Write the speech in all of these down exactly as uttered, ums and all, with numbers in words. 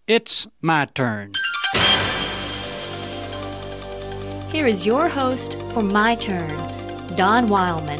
It's my turn. Here is your host for My Turn, Don Wildman.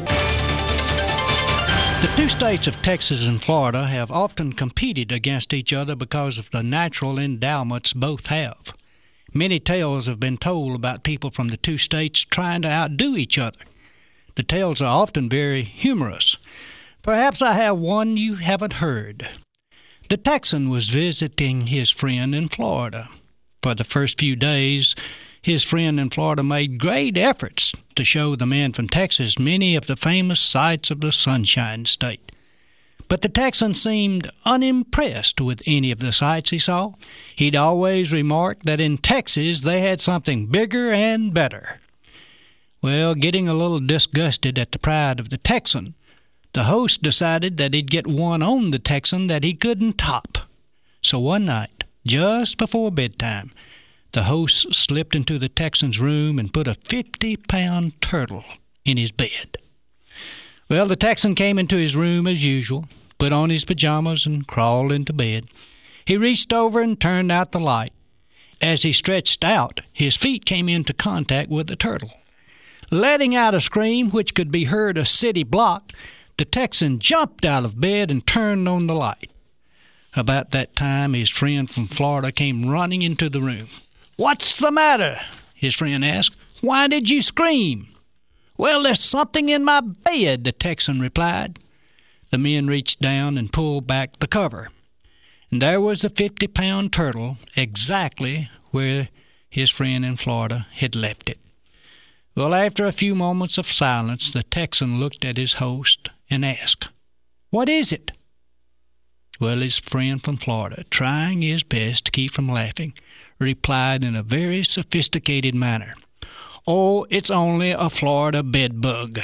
The two states of Texas and Florida have often competed against each other because of the natural endowments both have. Many tales have been told about people from the two states trying to outdo each other. The tales are often very humorous. Perhaps I have one you haven't heard. The Texan was visiting his friend in Florida. For the first few days, his friend in Florida made great efforts to show the man from Texas many of the famous sights of the Sunshine State. But the Texan seemed unimpressed with any of the sights he saw. He'd always remarked that in Texas they had something bigger and better. Well, getting a little disgusted at the pride of the Texan, the host decided that he'd get one on the Texan that he couldn't top. So one night, just before bedtime, the host slipped into the Texan's room and put a fifty-pound turtle in his bed. Well, the Texan came into his room as usual, put on his pajamas and crawled into bed. He reached over and turned out the light. As he stretched out, his feet came into contact with the turtle. Letting out a scream which could be heard a city block, the Texan jumped out of bed and turned on the light. About that time, his friend from Florida came running into the room. "What's the matter?" his friend asked. "Why did you scream?" "Well, there's something in my bed," the Texan replied. The men reached down and pulled back the cover. And there was the fifty-pound turtle exactly where his friend in Florida had left it. Well, after a few moments of silence, the Texan looked at his host and asked, "What is it?" Well, his friend from Florida, trying his best to keep from laughing, replied in a very sophisticated manner, "Oh, it's only a Florida bedbug."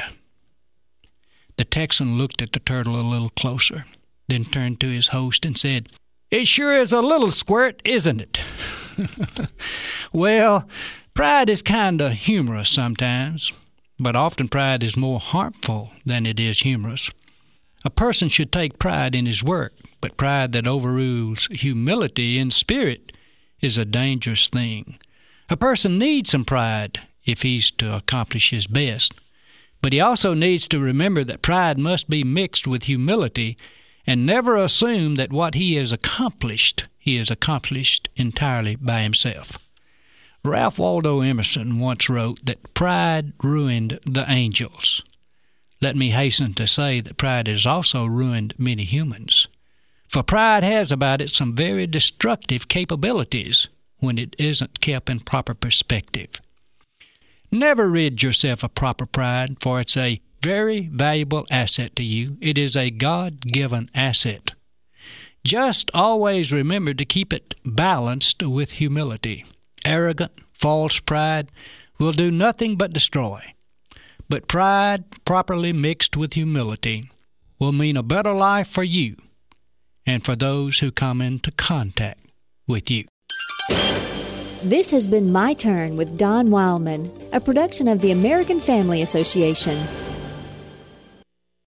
The Texan looked at the turtle a little closer, then turned to his host and said, "It sure is a little squirt, isn't it?" Well, pride is kind of humorous sometimes, but often pride is more harmful than it is humorous. A person should take pride in his work, but pride that overrules humility in spirit is a dangerous thing. A person needs some pride if he's to accomplish his best, but he also needs to remember that pride must be mixed with humility and never assume that what he has accomplished, he has accomplished entirely by himself. Ralph Waldo Emerson once wrote that pride ruined the angels. Let me hasten to say that pride has also ruined many humans. For pride has about it some very destructive capabilities when it isn't kept in proper perspective. Never rid yourself of proper pride, for it's a very valuable asset to you. It is a God-given asset. Just always remember to keep it balanced with humility. Arrogant, false pride will do nothing but destroy. But pride, properly mixed with humility, will mean a better life for you and for those who come into contact with you. This has been My Turn with Don Wildman, a production of the American Family Association.